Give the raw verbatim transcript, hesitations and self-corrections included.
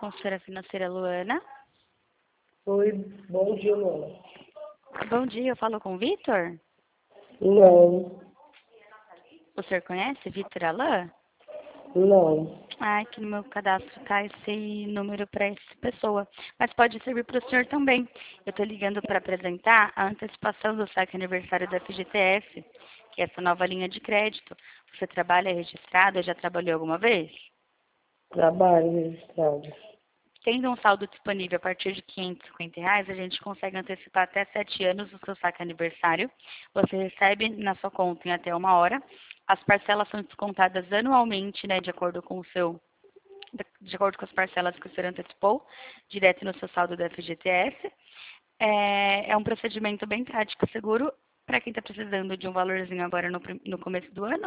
consultora financeira Luana. Oi, bom dia, Luana. Bom dia, eu falo com o Vitor? Não, O senhor conhece Vitor Alain? não. Ah, aqui no meu cadastro tá esse número para essa pessoa. Mas pode servir para o senhor também. Eu estou ligando para apresentar a antecipação do saque aniversário da F G T S, que é essa nova linha de crédito. Você trabalha registrado, já trabalhou alguma vez? Trabalho registrado. Tendo um saldo disponível a partir de quinhentos e cinquenta reais, a gente consegue antecipar até sete anos o seu saque aniversário. Você recebe na sua conta em até uma hora. As parcelas são descontadas anualmente, né, de acordo com o seu, de acordo com as parcelas que o senhor antecipou, direto no seu saldo da F G T S. É, é um procedimento bem prático e seguro para quem está precisando de um valorzinho agora no, prim- no começo do ano.